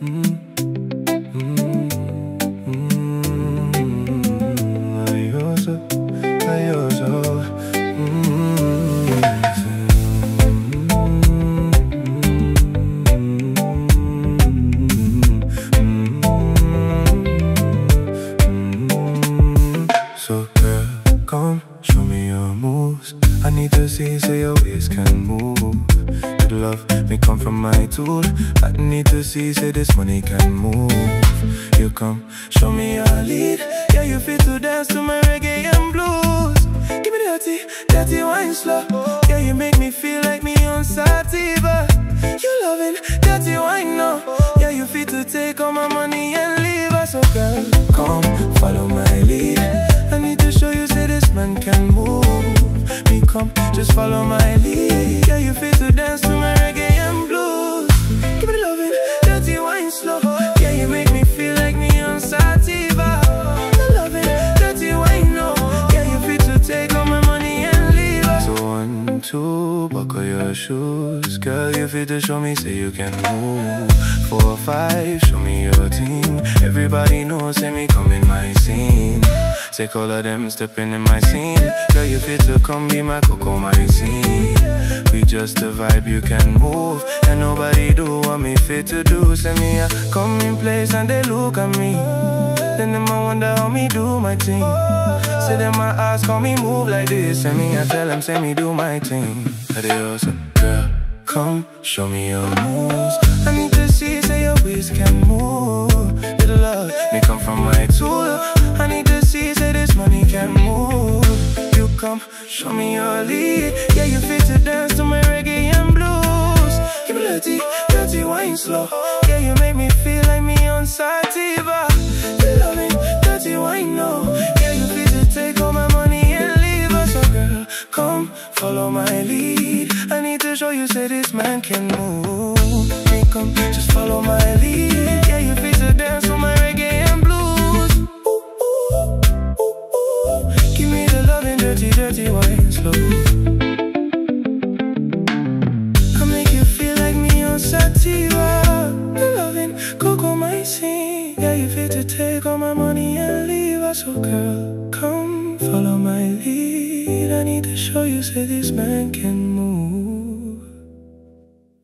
Ayoso, ayoso. So girl, come show me your moves. I need to see so your waist can move. Good love may come from my tool. I need to see so this money can move. You come show me your lead. Yeah, you fit to dance to my reggae and blues. Give me dirty, dirty wine slow. Yeah, you make me feel like me on Sativa. You loving dirty wine now. Yeah, you fit to take all my money and leave us. So girl, come follow my lead. I need to show you say this man can move. Me come, just follow my lead. Yeah, you fit to dance to my reggae and blues. Give me the loving, dirty wine slow. Yeah, you make me feel like me on Sativa. The loving, dirty wine no. Yeah, you fit to take all my money and leave us. So 1, 2, buckle your shoes. Girl, you fit to show me say you can move. 4, 5, show me your team. Everybody knows, say me come in my scene. Take all of them stepping in my scene. Girl, you fit to come be my cocoa, my scene. We just the vibe, you can move. And nobody do what me fit to do. Send me a come in place and they look at me. Then them I wonder how me do my thing. Say them I ask how me move like this. Send me I tell them, say me do my thing. Adios, girl, come show me your moves. I need to see, say your waist can move. Little love, me come from my tool. I need to see, say this money can move. You come, show me your lead. Yeah, you fit to dance to my reggae and blues. Give me dirty, dirty wine slow. Yeah, you make me feel like me on Sativa. You loving dirty wine, no. Yeah, you fit to take all my money and leave us. So girl, come, follow my lead. I need to show you, say this man can move. Hey, come, just follow my lead. Yeah, you fit to dance to my reggae and blues. Give me the loving, dirty, dirty wine slow. I make you feel like me on Sativa. The loving, cocoa, my scene. Yeah, you fit to take all my money and leave us. So girl, come follow my lead. I need to show you, say this man can move.